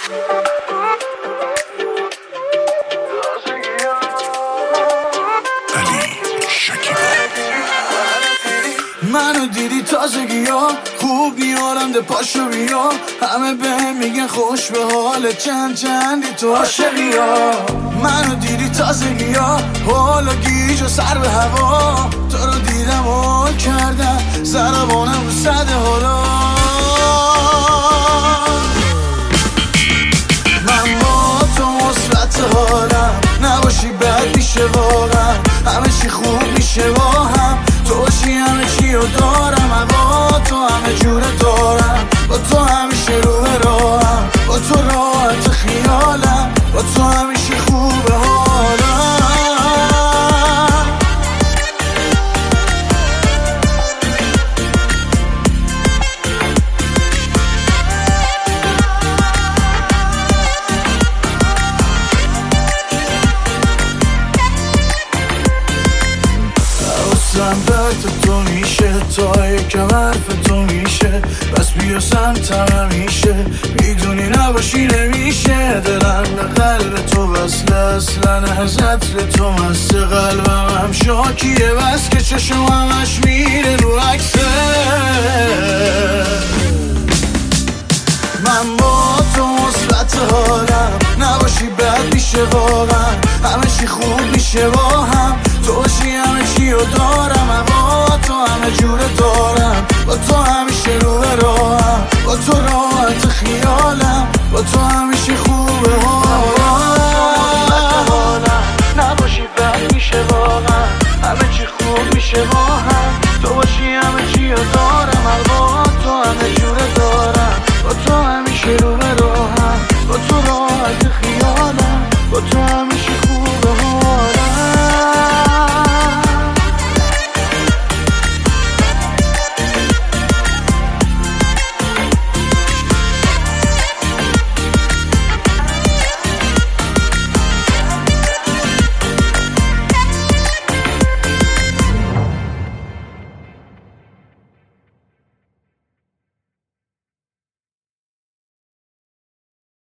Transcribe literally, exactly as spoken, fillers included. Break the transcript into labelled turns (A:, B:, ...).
A: منو دیدی تازگی ها خوب میارم ده پاشو بیا، همه به میگن خوش به حال چند چندی تو عاشقی ها. منو دیدی تازگی ها حالا گیج و سر به هوا، تو رو دیدم و کردم زربانم رو صد حالا. من با تو مثبت حالم، نباشی بد میشه واقعا، همه چی خوب میشه با هم، تو باشی همه چی رو دارم، هوا تو همه جوره دارم، با تو همیشه رو به راهم، با تو راحت خیالم، با تو همیشه خوبه حالم. سمت تو میشه تا یکم حرف تو میشه، بس بیا سمتم همیشه، میدونی نباشی نمیشه. دلم به قلب تو وصله اصلا از عطر تو مست، قلبم هم شاکیه بس که چشم همش میره رو عکسه. من با تو مثبت حالم، نباشی بد میشه واقعا، همه چی خوب میشه با هم، تو باشی همه چی رو دارم، هوا تو همه جوره دارم، با تو همیشه رو به راهم، با تو راحت خیالم، با تو همیشه خوبه ها.